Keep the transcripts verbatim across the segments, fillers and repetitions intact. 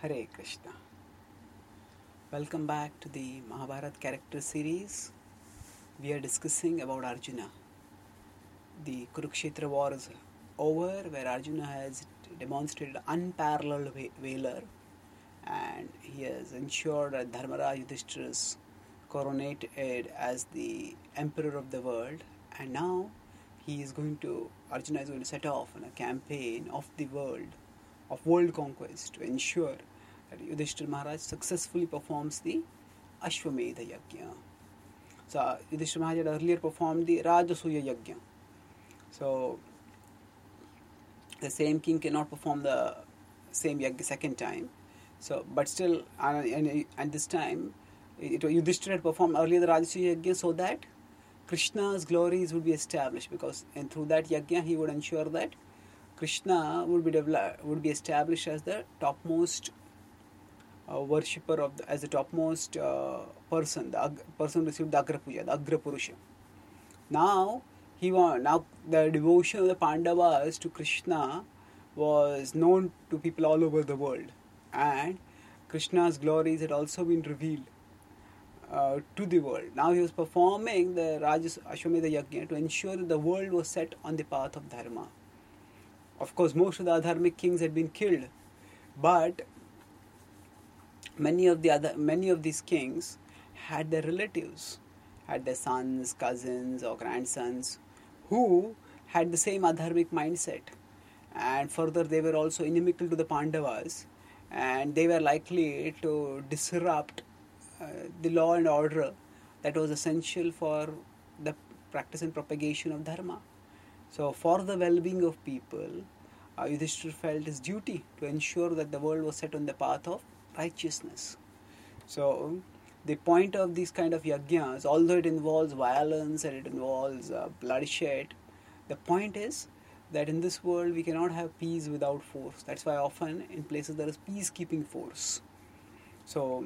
Hare Krishna. Welcome back to the Mahabharata character series. We are discussing about Arjuna. The Kurukshetra war is over, where Arjuna has demonstrated unparalleled valor, and he has ensured that Dharmaraj Yudhishthira is coronated as the emperor of the world, and now he is going to Arjuna is going to set off on a campaign of the world, of world conquest, to ensure that Yudhishthira Maharaj successfully performs the Ashwamedha Yajna. So Yudhishthira Maharaj had earlier performed the Rajasuya Yajna. So the same king cannot perform the same yajna second time. So, but still, and, and, and this time, it, Yudhishthira had performed earlier the Rajasuya Yajna so that Krishna's glories would be established, because and through that yajna he would ensure that Krishna would be develop, would be established as the topmost uh, worshipper of the, as the topmost uh, person. The ag, person received the Agra Puja, the Agra Purusha. Now he want, now the devotion of the Pandavas to Krishna was known to people all over the world, and Krishna's glories had also been revealed uh, to the world. Now he was performing the Rajas Ashwamedha Yajna to ensure that the world was set on the path of Dharma. Of course, most of the adharmic kings had been killed, but many of the other many of these kings had their relatives, had their sons, cousins, or grandsons who had the same adharmic mindset, and further they were also inimical to the Pandavas, and they were likely to disrupt uh, the law and order that was essential for the practice and propagation of Dharma. So for the well-being of people, uh, Yudhishthira felt his duty to ensure that the world was set on the path of righteousness. So the point of these kind of yajnas, although it involves violence and it involves uh, bloodshed, the point is that in this world we cannot have peace without force. That's why often in places there is peacekeeping force. So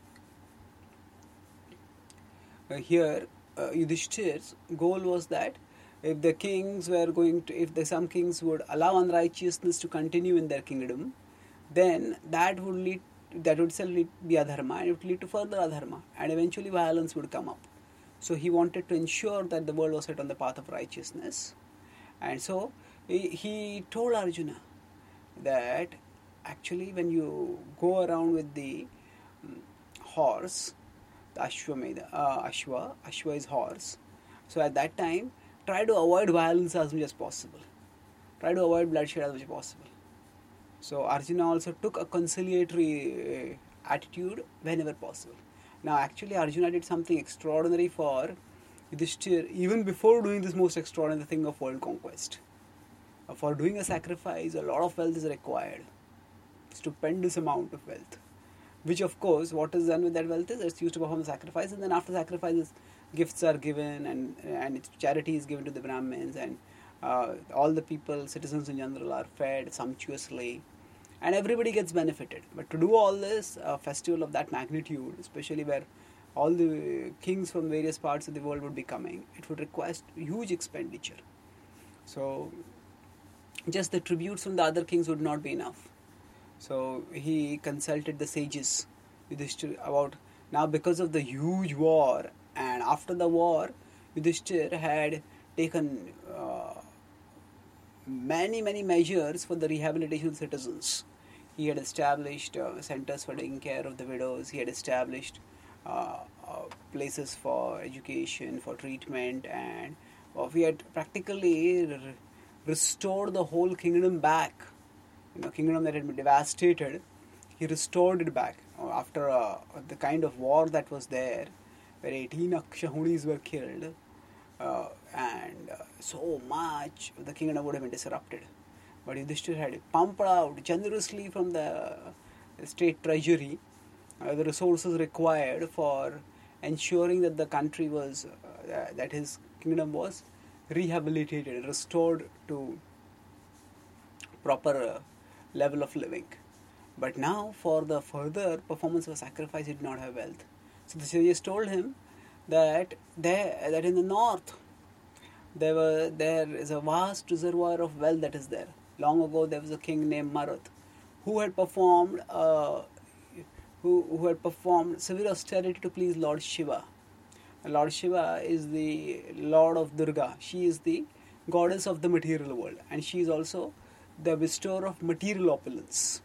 uh, here uh, Yudhishthira's goal was that if the kings were going to, if the, some kings would allow unrighteousness to continue in their kingdom, then that would lead, that would itself lead, be adharma, and it would lead to further adharma, and eventually violence would come up. So he wanted to ensure that the world was set on the path of righteousness, and so he, he told Arjuna that actually when you go around with the um, horse, the Ashwamedha, uh, Ashwa, Ashwa is horse. So at that time, try to avoid violence as much as possible. Try to avoid bloodshed as much as possible. So Arjuna also took a conciliatory uh, attitude whenever possible. Now actually Arjuna did something extraordinary for Yudhishthira even before doing this most extraordinary thing of world conquest. Uh, for doing a sacrifice, a lot of wealth is required. Stupendous amount of wealth. Which of course, what is done with that wealth is it's used to perform the sacrifice, and then after sacrifices, gifts are given, and and charity is given to the Brahmins, and uh, all the people, citizens in general, are fed sumptuously, and everybody gets benefited. But to do all this, a festival of that magnitude, especially where all the kings from various parts of the world would be coming, it would require huge expenditure. So just the tributes from the other kings would not be enough. So he consulted the sages Yudhishthira about, now because of the huge war, and after the war Yudhishthira had taken uh, many many measures for the rehabilitation of citizens. He had established uh, centers for taking care of the widows. He had established uh, uh, places for education, for treatment, and uh, he had practically r- restored the whole kingdom back. You know, kingdom that had been devastated, he restored it back after uh, the kind of war that was there, where eighteen Akshahunis were killed, uh, and uh, so much of the kingdom would have been disrupted. But Yudhishthira had pumped out generously from the state treasury uh, the resources required for ensuring that the country was, uh, that his kingdom was rehabilitated, restored to proper uh, level of living. But now for the further performance of a sacrifice he did not have wealth. So the sages told him that there, that in the north there were there is a vast reservoir of wealth that is there. Long ago there was a king named Marath who had performed uh, who, who had performed severe austerity to please Lord Shiva. Lord Shiva is the Lord of Durga. She is the goddess of the material world, and she is also the bestower of material opulence.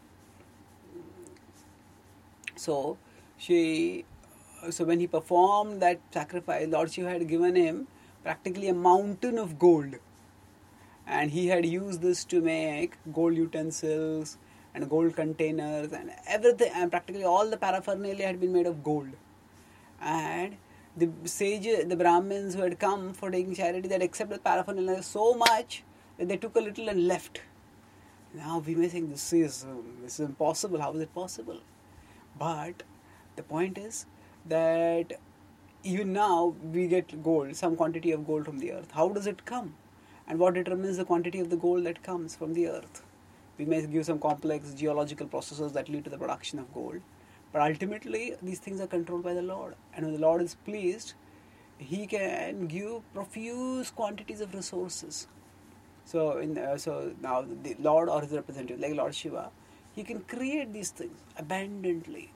So she, so when he performed that sacrifice, Lord Shiva had given him practically a mountain of gold, and he had used this to make gold utensils and gold containers and everything, and practically all the paraphernalia had been made of gold. And the sages, the Brahmins who had come for taking charity, that accepted paraphernalia so much that they took a little and left. Now we may think this is um, this is impossible. How is it possible? But the point is that even now we get gold, some quantity of gold from the earth. How does it come? And what determines the quantity of the gold that comes from the earth? We may give some complex geological processes that lead to the production of gold. But ultimately, these things are controlled by the Lord. And when the Lord is pleased, He can give profuse quantities of resources. So, in uh, so now the Lord or His representative, like Lord Shiva, He can create these things abundantly.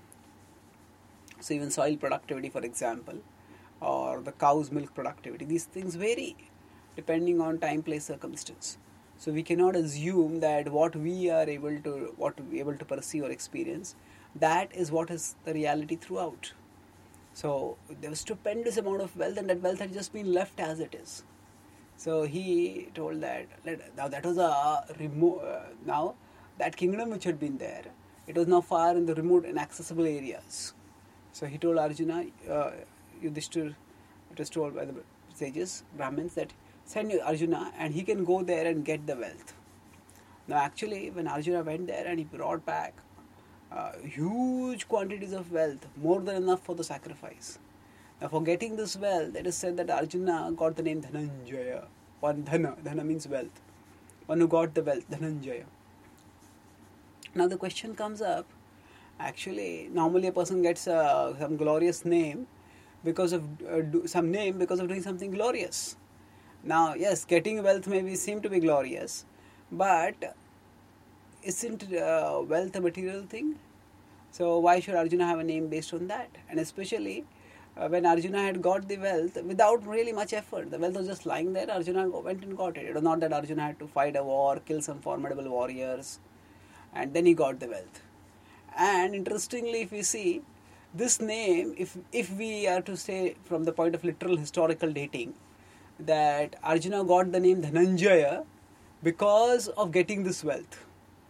So even soil productivity, for example, or the cow's milk productivity, these things vary depending on time, place, circumstance. So we cannot assume that what we are able to, what we are able to perceive or experience, that is what is the reality throughout. So there was stupendous amount of wealth, and that wealth had just been left as it is. So he told that, now that was a remote, uh, now that kingdom which had been there, it was now far in the remote inaccessible areas. So he told Arjuna, uh, Yudhishthir, it was told by the sages, Brahmins, that send Arjuna and he can go there and get the wealth. Now actually, when Arjuna went there and he brought back uh, huge quantities of wealth, more than enough for the sacrifice. Now for getting this wealth, it is said that Arjuna got the name Dhananjaya. One Dhana, Dhana means wealth. One who got the wealth, Dhananjaya. Now the question comes up, actually, normally a person gets uh, some glorious name because of uh, do, some name because of doing something glorious. Now, yes, getting wealth may be, seem to be glorious, but isn't uh, wealth a material thing? So why should Arjuna have a name based on that? And especially uh, when Arjuna had got the wealth without really much effort. The wealth was just lying there, Arjuna went and got it. It was not that Arjuna had to fight a war, kill some formidable warriors, and then he got the wealth. And interestingly, if we see, this name, if if we are to say from the point of literal historical dating, that Arjuna got the name Dhananjaya because of getting this wealth,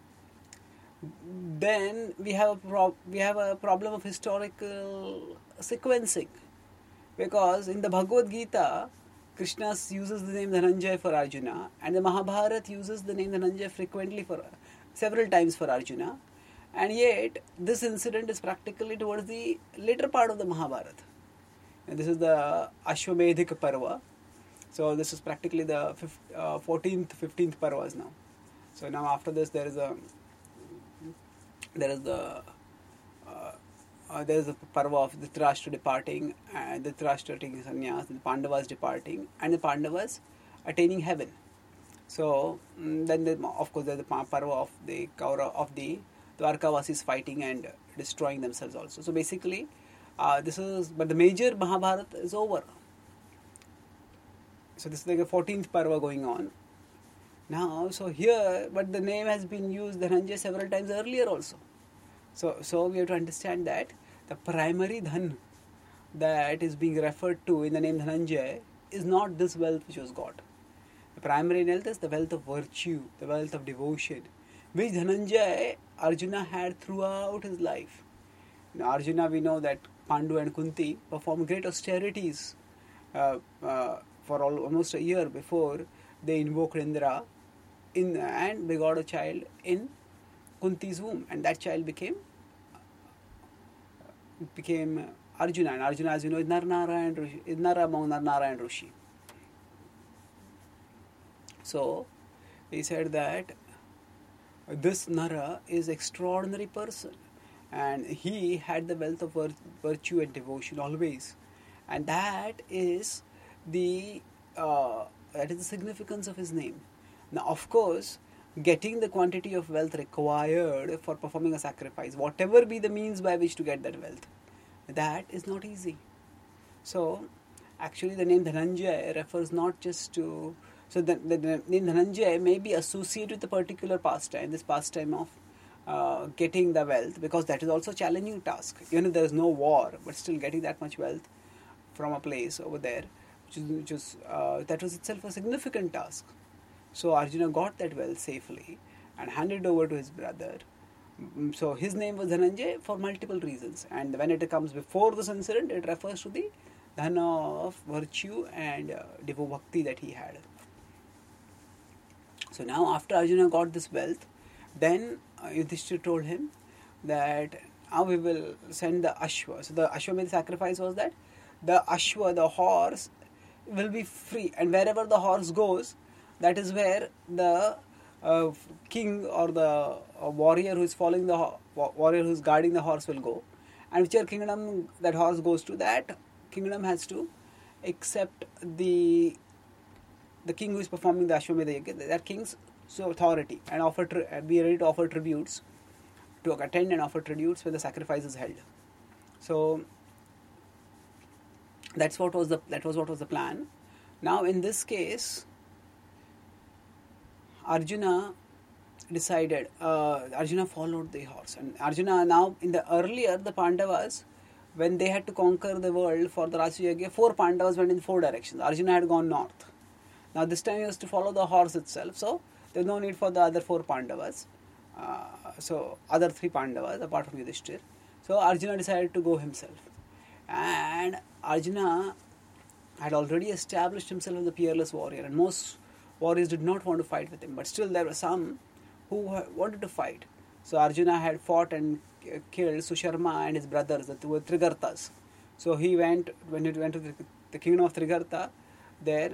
then we have a pro- we have a problem of historical sequencing, because in the Bhagavad Gita, Krishna uses the name Dhananjaya for Arjuna, and the Mahabharata uses the name Dhananjaya frequently for several times for Arjuna, and yet this incident is practically towards the later part of the Mahabharata. And this is the Ashwamedhika Parva. So this is practically the fifth, uh, fourteenth, fifteenth Parvas now. So now after this there is a there is the uh, uh, there is a Parva of Dhritarashtra departing, and Dhritarashtra taking sannyas, the Pandavas departing, and the Pandavas attaining heaven. So mm, then the, of course there is the Parva of the Kaura of the Dwarkavasis fighting and destroying themselves also. So basically uh, this is, but the major Mahabharata is over. So this is like a fourteenth Parva going on now. So here, but the name has been used Dhananjaya several times earlier also. So so we have to understand that the primary dhan that is being referred to in the name Dhananjaya is not this wealth which was got. The primary wealth is the wealth of virtue, the wealth of devotion, which Dhananjaya Arjuna had throughout his life. Now Arjuna, we know that Pandu and Kunti performed great austerities uh, uh, for all, almost a year before they invoked Indra in, and they got a child in Kunti's womb, and that child became became Arjuna, and Arjuna, as you know, is Narnarayan Rishi, is Nara among Narnarayan Rishi. So he said that this Nara is extraordinary person, and he had the wealth of virtue and devotion always, and that is the uh, that is the significance of his name. Now, of course, getting the quantity of wealth required for performing a sacrifice, whatever be the means by which to get that wealth, that is not easy. So, actually, the name Dhananjay refers not just to. So, the, the, the name Dhananjay may be associated with a particular pastime, this pastime of uh, getting the wealth, because that is also a challenging task. Even if there is no war, but still getting that much wealth from a place over there, which is, which is uh, that was itself a significant task. So Arjuna got that wealth safely and handed it over to his brother. So his name was Dhananjay for multiple reasons. And when it comes before this incident, it refers to the dhana of virtue and uh, devo bhakti that he had. So now after Arjuna got this wealth, then uh, Yudhishthira told him that now we will send the Ashwa. So the Ashwamedha sacrifice was that the Ashwa, the horse, will be free. And wherever the horse goes, that is where the uh, king or the uh, warrior who is following the ho- warrior who is guarding the horse will go, and whichever kingdom that horse goes to, that kingdom has to accept the the king who is performing the Ashwamedha Yajna, that king's so authority, and offer tri- be ready to offer tributes, to attend and offer tributes when the sacrifice is held. So that's what was the that was what was the plan. Now in this case, Arjuna decided, uh, Arjuna followed the horse. And Arjuna now, in the earlier, the Pandavas, when they had to conquer the world for the Rajasuya Yajna, four Pandavas went in four directions. Arjuna had gone north. Now this time he was to follow the horse itself. So there was no need for the other four Pandavas. Uh, so other three Pandavas, apart from Yudhishthir. So Arjuna decided to go himself. And Arjuna had already established himself as a peerless warrior. And most warriors did not want to fight with him, but still there were some who wanted to fight. So Arjuna had fought and killed Susharma and his brothers, the two Trigartas. So he went, when he went to the, the kingdom of Trigarta, there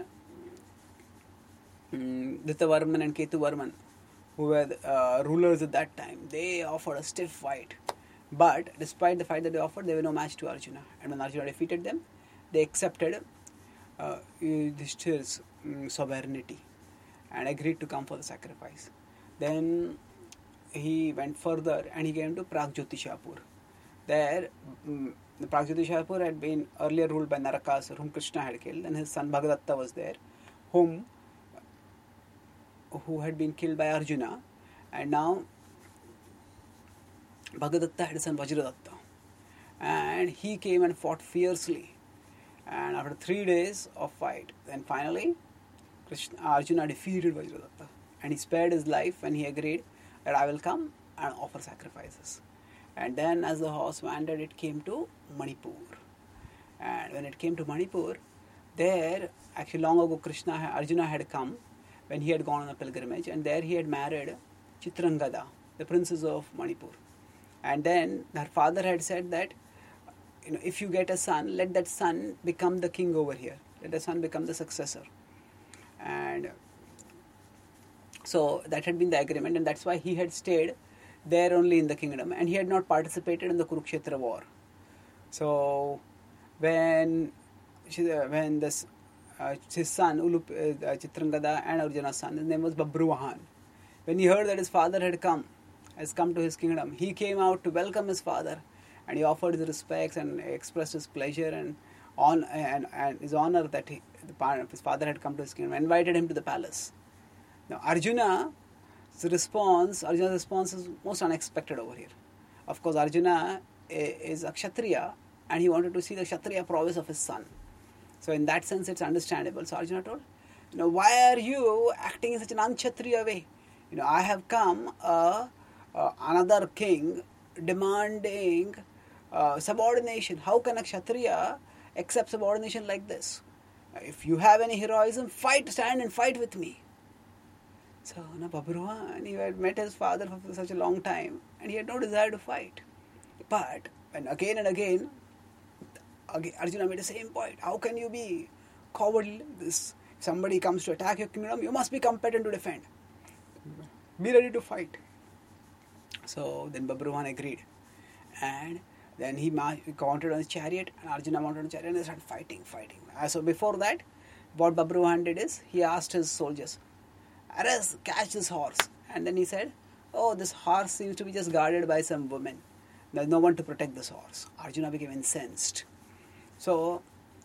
um, Dhৃtavarman and Ketuvarman, who were uh, rulers at that time, they offered a stiff fight. But despite the fight that they offered, they were no match to Arjuna. And when Arjuna defeated them, they accepted uh, Yudhishthir's um, sovereignty and agreed to come for the sacrifice. Then he went further and he came to Pragjyotishapur. There, um, the Pragjyotishapur had been earlier ruled by Narakasur, whom Krishna had killed, and his son Bhagadatta was there, whom who had been killed by Arjuna, and now Bhagadatta had a son Vajradatta, and he came and fought fiercely. And after three days of fight, then finally Krishna, Arjuna defeated Vajradatta, and he spared his life when he agreed that I will come and offer sacrifices. And then as the horse wandered, it came to Manipur. And when it came to Manipur, there, actually long ago Krishna, Arjuna had come when he had gone on a pilgrimage, and there he had married Chitrangada, the princess of Manipur. And then her father had said that, you know, if you get a son, let that son become the king over here. Let the son become the successor. And so that had been the agreement, and that's why he had stayed there only in the kingdom, and he had not participated in the Kurukshetra war. So when when this uh, his son Ulup, uh, Chitrangada and Arjuna's son, his name was Babruvahan. When he heard that his father had come, has come to his kingdom, he came out to welcome his father, and he offered his respects and expressed his pleasure and on and, and his honor that he, the, his father had come to his kingdom, and invited him to the palace. Now Arjuna's response, Arjuna's response is most unexpected over here. Of course, Arjuna is a Kshatriya, and he wanted to see the Kshatriya prowess of his son. So in that sense, it's understandable. So Arjuna told, you know, why are you acting in such an unkshatriya way? You know, I have come, uh, uh, another king demanding uh, subordination. How can a Kshatriya accept subordination like this? If you have any heroism, fight, stand and fight with me. So, you know, Babruvahan, he had met his father for such a long time, and he had no desire to fight. But when again and again, again Arjuna made the same point. How can you be cowardly? This, if somebody comes to attack your kingdom, you must be competent to defend. Be ready to fight. So then Babruvahan agreed. And then he mounted on his chariot, and Arjuna mounted on his chariot, and they started fighting, fighting. So before that, what Babruvahan did is, he asked his soldiers, Ares, catch this horse. And then he said, oh, this horse seems to be just guarded by some women. There's no one to protect this horse. Arjuna became incensed. So,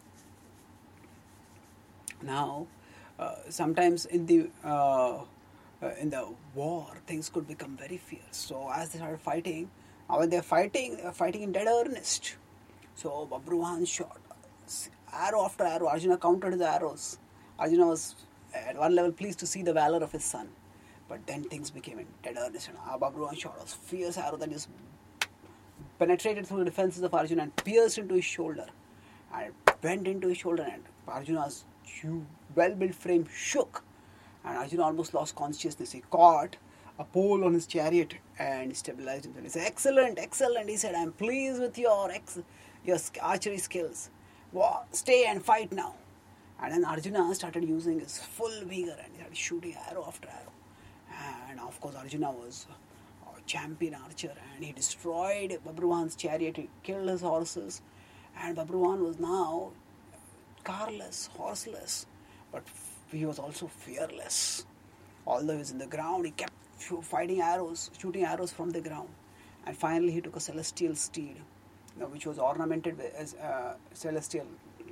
now, uh, sometimes in the uh, uh, in the war, things could become very fierce. So, as they started fighting, now when they're fighting, they're fighting in dead earnest. So, Babruwan shot arrow after arrow. Arjuna counted his arrows. Arjuna was at one level pleased to see the valor of his son. But then things became in dead earnest. And Babruwan shot a fierce arrow that just penetrated through the defenses of Arjuna and pierced into his shoulder. And it went into his shoulder, and Arjuna's well-built frame shook. And Arjuna almost lost consciousness. He caught a pole on his chariot and stabilized himself. He said, excellent, excellent. He said, I'm pleased with your ex- your archery skills. Stay and fight now. And then Arjuna started using his full vigor and he started shooting arrow after arrow. And of course Arjuna was a champion archer and he destroyed Babruwan's chariot. He killed his horses. And Babruwan was now carless, horseless. But he was also fearless. Although he was in the ground, he kept fighting arrows, shooting arrows from the ground. And finally he took a celestial steed, you know, which was ornamented with as uh, celestial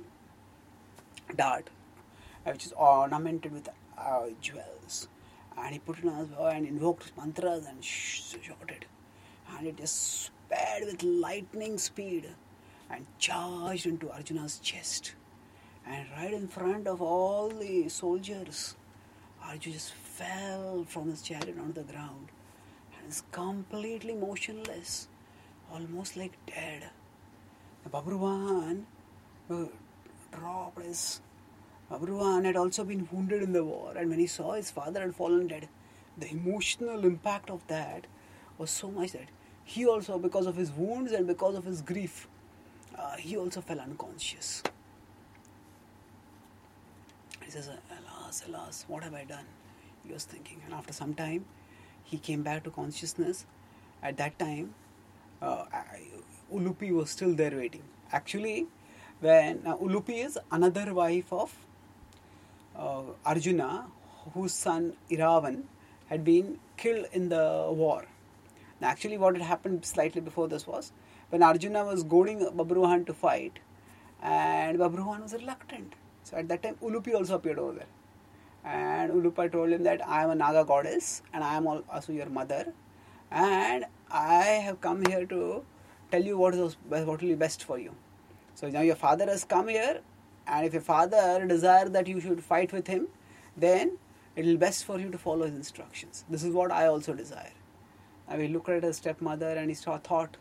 dart, uh, which is ornamented with uh, jewels. And he put it on his bow and invoked mantras and shouted. And it just sped with lightning speed and charged into Arjuna's chest. And right in front of all the soldiers, Arjuna just fell from his chariot onto the ground and is completely motionless, almost like dead. Babruwan uh, dropped his... Babruwan had also been wounded in the war, and when he saw his father had fallen dead, the emotional impact of that was so much that he also, because of his wounds and because of his grief, uh, he also fell unconscious. He says, alas, alas, what have I done? He was thinking. And after some time, he came back to consciousness. At that time, uh, Ulupi was still there waiting. Actually, when uh, Ulupi is another wife of uh, Arjuna, whose son Iravan had been killed in the war. Now, actually, what had happened slightly before this was, when Arjuna was goading Babruwan to fight, and Babruwan was reluctant. So at that time, Ulupi also appeared over there. And Ulupi told him that I am a Naga goddess and I am also your mother. And I have come here to tell you what is what will be best for you. So now your father has come here, and if your father desires that you should fight with him, then it will be best for you to follow his instructions. This is what I also desire. And we looked at his stepmother and he saw thought.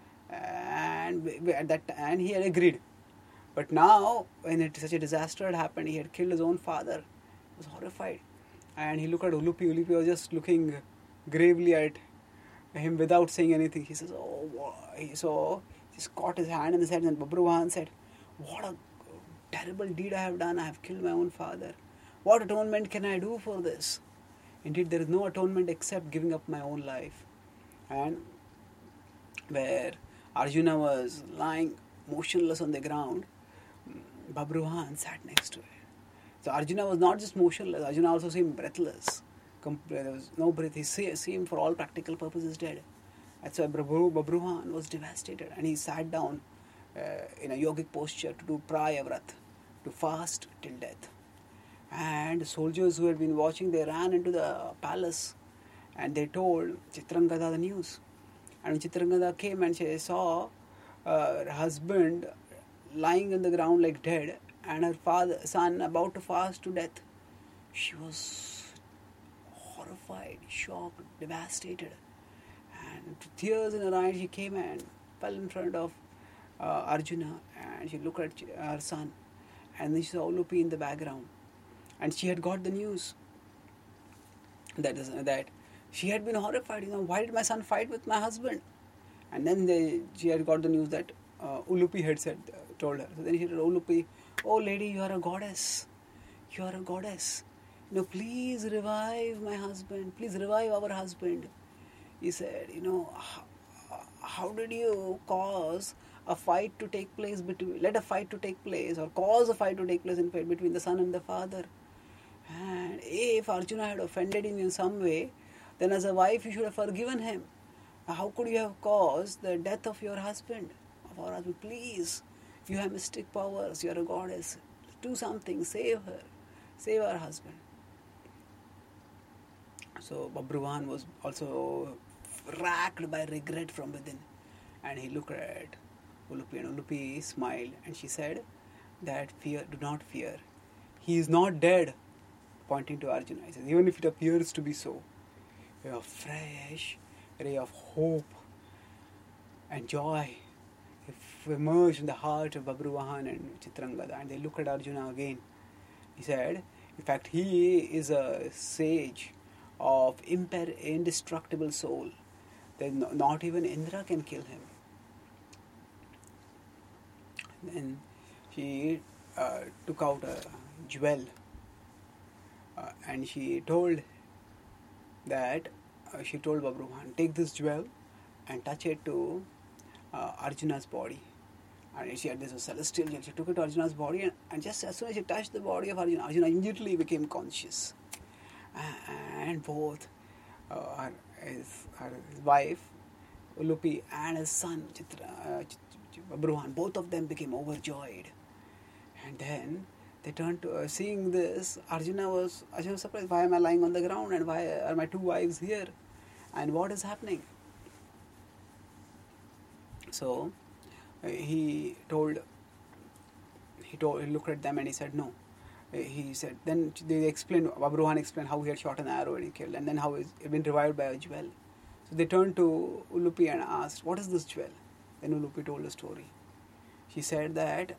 And at that and he had agreed. But now, when it, such a disaster had happened, he had killed his own father. He was horrified. And he looked at Ulupi. Ulupi was just looking gravely at him without saying anything. He says, oh, what? So he just caught his hand in his head, and Babruwan said, what a terrible deed I have done. I have killed my own father. What atonement can I do for this? Indeed, there is no atonement except giving up my own life. And where Arjuna was lying motionless on the ground, Babruwan sat next to it. So Arjuna was not just motionless, Arjuna also seemed breathless. There was no breath. He seemed for all practical purposes dead. That's why Babruwan was devastated, and he sat down uh, in a yogic posture to do prayavrat, to fast till death. And soldiers who had been watching, they ran into the palace and they told Chitrangada the news. And when Chitrangada came and she saw uh, her husband lying on the ground like dead, and her father, son about to fast to death, she was horrified, shocked, devastated. And with tears in her eyes, she came and fell in front of uh, Arjuna, and she looked at her son, and then she saw Ulupi in the background. And she had got the news that is, that she had been horrified. You know, why did my son fight with my husband? And then they, she had got the news that uh, Ulupi had said, uh, told her. So then she said, oh, Ulupi, oh lady, you are a goddess. You are a goddess. You know, please revive my husband. Please revive our husband. He said, you know, how, how did you cause a fight to take place between, let a fight to take place, or cause a fight to take place in fight between the son and the father? And if Arjuna had offended him in some way, then as a wife you should have forgiven him. How could you have caused the death of your husband, of our husband? Please, you have mystic powers, you are a goddess. Do something, save her, save our husband. So Babruvahan was also racked by regret from within, and he looked at Ulupi, and Ulupi smiled, and she said that fear, do not fear. He is not dead, pointing to Arjuna. He says, even if it appears to be so, a fresh ray of hope and joy emerged in the heart of Babruvahan and Chitrangada, and they looked at Arjuna again. He said, in fact, he is a sage of imper- indestructible soul. Then not even Indra can kill him. Then she uh, took out a jewel uh, and she told that uh, she told Babruvahan, take this jewel and touch it to uh, Arjuna's body. And she had this celestial jewel. She took it to Arjuna's body, and, and just as soon as she touched the body of Arjuna, Arjuna immediately became conscious. And both uh, her, his, her his wife Ulupi and his son Chitra, uh, Babruvahan, both of them became overjoyed. And then they turned to uh, seeing this. Arjuna was Arjuna was surprised. Why am I lying on the ground, and why are my two wives here, and what is happening? So uh, he told. He told. He looked at them and he said, "No." Uh, he said. Then they explained. Babruvahan explained how he had shot an arrow and he killed, and then how he had been revived by a jewel. So they turned to Ulupi and asked, "What is this jewel?" Then Ulupi told the story. She said that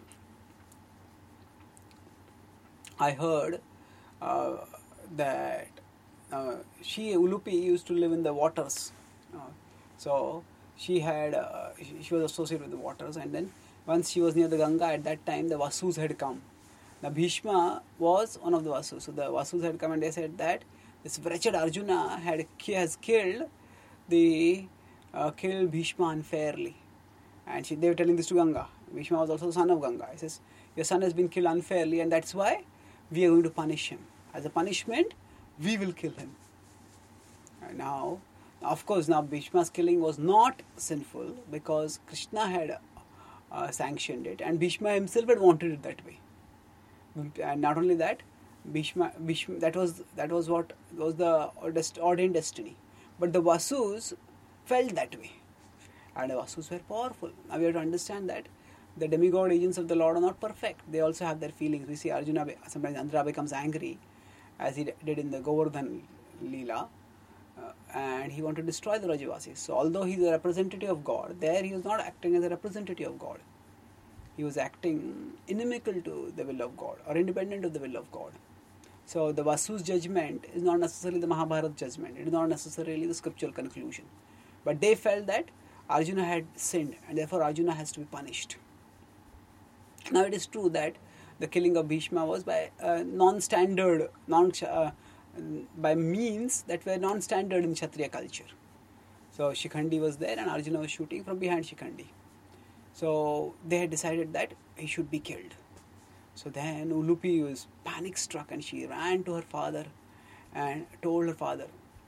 I heard uh, that uh, she, Ulupi, used to live in the waters. Uh, so she had, uh, she, she was associated with the waters, and then once she was near the Ganga, at that time the Vasus had come. Now Bhishma was one of the Vasus. So the Vasus had come and they said that this wretched Arjuna had has killed the uh, killed Bhishma unfairly. And she, they were telling this to Ganga. Bhishma was also the son of Ganga. He says, your son has been killed unfairly, and that's why we are going to punish him. As a punishment, we will kill him. And now, of course, now Bhishma's killing was not sinful because Krishna had uh, sanctioned it, and Bhishma himself had wanted it that way. And not only that, Bhishma, Bhishma that was that was what was the ordained destiny. But the Vasus felt that way. And the Vasus were powerful. Now we have to understand that the demigod agents of the Lord are not perfect. They also have their feelings. We see Arjuna, sometimes Andhra becomes angry, as he did in the Govardhan Leela, uh, and he wanted to destroy the Rajavasis. So although he is a representative of God, there he was not acting as a representative of God. He was acting inimical to the will of God, or independent of the will of God. So the Vasu's judgment is not necessarily the Mahabharata judgment. It is not necessarily the scriptural conclusion. But they felt that Arjuna had sinned, and therefore Arjuna has to be punished. Now it is true that the killing of Bhishma was by uh, non-standard, non uh, by means that were non-standard in Kshatriya culture. So Shikhandi was there, and Arjuna was shooting from behind Shikhandi. So they had decided that he should be killed. So then Ulupi was panic struck, and she ran to her father and told her father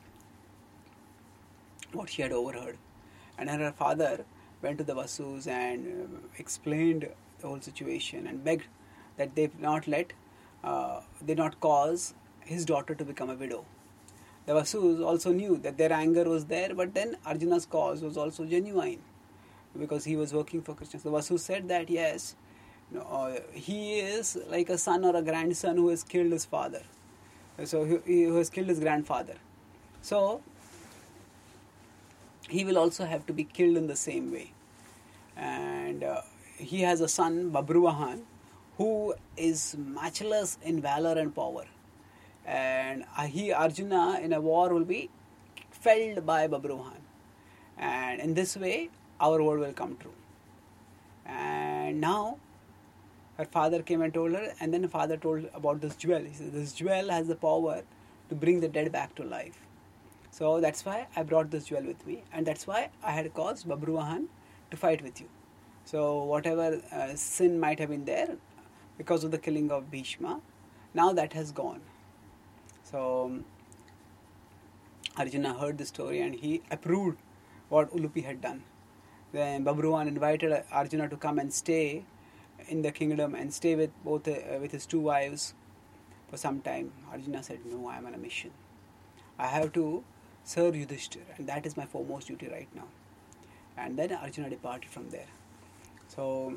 what she had overheard. And her father went to the Vasus and uh, explained the whole situation and begged that they not let, uh, they not cause his daughter to become a widow. The Vasus also knew that their anger was there, but then Arjuna's cause was also genuine because he was working for Krishna. So the Vasus said that yes, you know, uh, he is like a son or a grandson who has killed his father. So he, he who has killed his grandfather. So he will also have to be killed in the same way. And uh, he has a son, Babruvahan, who is matchless in valor and power. And uh, he, Arjuna, in a war will be felled by Babruvahan. And in this way, our word will come true. And now, her father came and told her, and then her father told about this jewel. He said, this jewel has the power to bring the dead back to life. So that's why I brought this jewel with me, and that's why I had caused Babruvahan to fight with you. So whatever uh, sin might have been there because of the killing of Bhishma, now that has gone. So Arjuna heard the story and he approved what Ulupi had done. Then Babruwan invited Arjuna to come and stay in the kingdom and stay with both uh, with his two wives for some time. Arjuna said, "No, I am on a mission. I have to serve Yudhishthir, and that is my foremost duty right now." And then Arjuna departed from there. So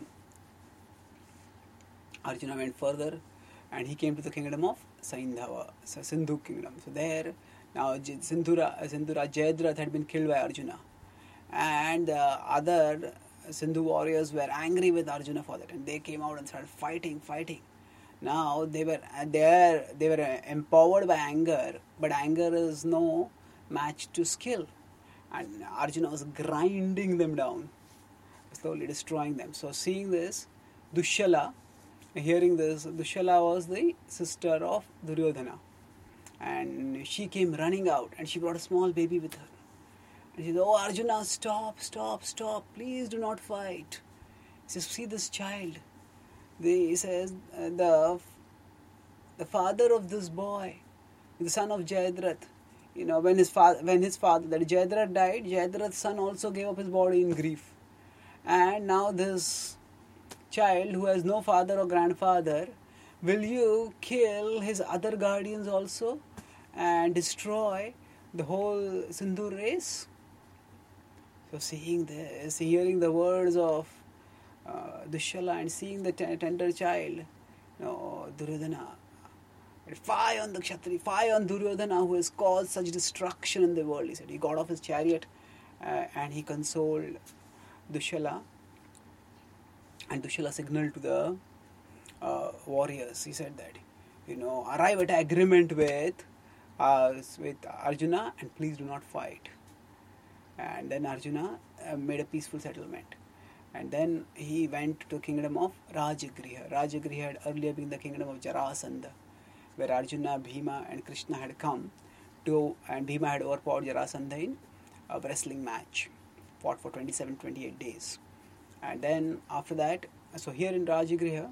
Arjuna went further and he came to the kingdom of Saindhava, so Sindhu kingdom. So there, now Sindhura, Sindhura Jayadratha had been killed by Arjuna. And the other Sindhu warriors were angry with Arjuna for that. And they came out and started fighting, fighting. Now they were there, they were empowered by anger, but anger is no match to skill. And Arjuna was grinding them down, slowly destroying them. So seeing this, Dushala, hearing this, Dushala was the sister of Duryodhana. And she came running out and she brought a small baby with her. And she said, "Oh Arjuna, stop, stop, stop, please do not fight." He says, "See this child." He says, uh, the, the father of this boy, the son of Jayadratha, you know, when his father, when his father, that Jayadratha died, Jayadratha's son also gave up his body in grief. And now this child who has no father or grandfather, will you kill his other guardians also and destroy the whole Sindhu race? So seeing this, hearing the words of uh, Dushala and seeing the t- tender child, you know, Duryodhana, fire on the Kshatriya, fire on Duryodhana who has caused such destruction in the world. He said, he got off his chariot uh, and he consoled Dushala. And Dushala signaled to the uh, warriors. He said that, you know, arrive at agreement with uh, with Arjuna and please do not fight. And then Arjuna uh, made a peaceful settlement. And then he went to the kingdom of Rajagriha. Rajagriha had earlier been the kingdom of Jarasandha, where Arjuna, Bhima and Krishna had come to, and Bhima had overpowered Jarasandha in a wrestling match, fought for twenty-seven to twenty-eight days. And then after that, so here in Rajagriha,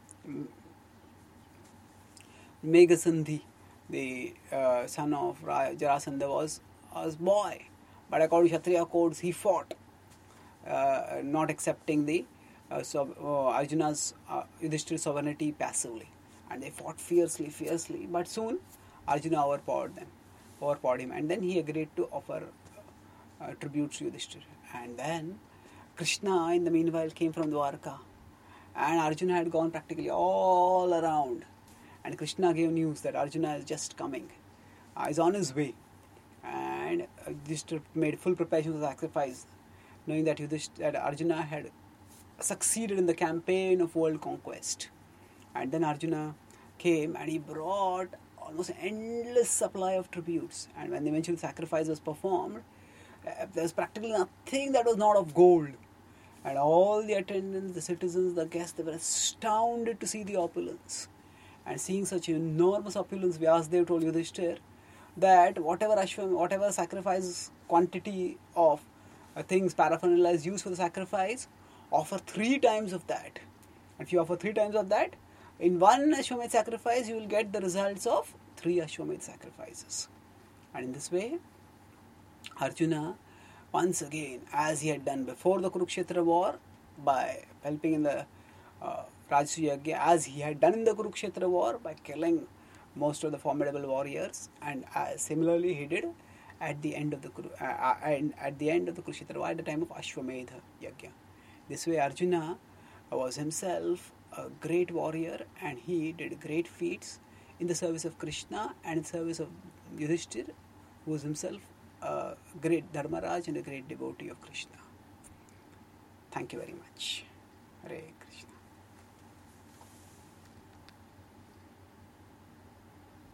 Meghasanthi, the uh, son of Ra- Jarasandha, was was boy. But according to Kshatriya codes, he fought, uh, not accepting the uh, so, uh, Arjuna's uh, Yudhishthira's sovereignty passively. And they fought fiercely, fiercely. But soon, Arjuna overpowered them, overpowered him. And then he agreed to offer uh, uh, tributes to Yudhishthira. And then Krishna, in the meanwhile, came from Dwarka. And Arjuna had gone practically all around. And Krishna gave news that Arjuna is just coming. Uh, is on his way. And uh, Yudhishthira made full preparation for the sacrifice, knowing that, that Arjuna had succeeded in the campaign of world conquest. And then Arjuna came and he brought almost an endless supply of tributes. And when the eventual sacrifice was performed, uh, there was practically nothing that was not of gold. And all the attendants, the citizens, the guests, they were astounded to see the opulence. And seeing such enormous opulence, Vyasadeva told Yudhishthira that whatever ashwam, whatever sacrifice quantity of uh, things, paraphernalia is used for the sacrifice, offer three times of that. If you offer three times of that, in one Ashwamedh sacrifice, you will get the results of three Ashwamedh sacrifices. And in this way, Arjuna, once again, as he had done before the Kurukshetra war, by helping in the uh, Rajasuya Yagya, as he had done in the Kurukshetra war, by killing most of the formidable warriors, and uh, similarly he did at the end of the uh, uh, at the end of the Kurukshetra war, at the time of Ashwamedha Yagya. This way, Arjuna was himself a great warrior, and he did great feats in the service of Krishna and in service of Yudhishthira, who was himself a great Dharmaraj and a great devotee of Krishna. Thank you very much. Hare Krishna.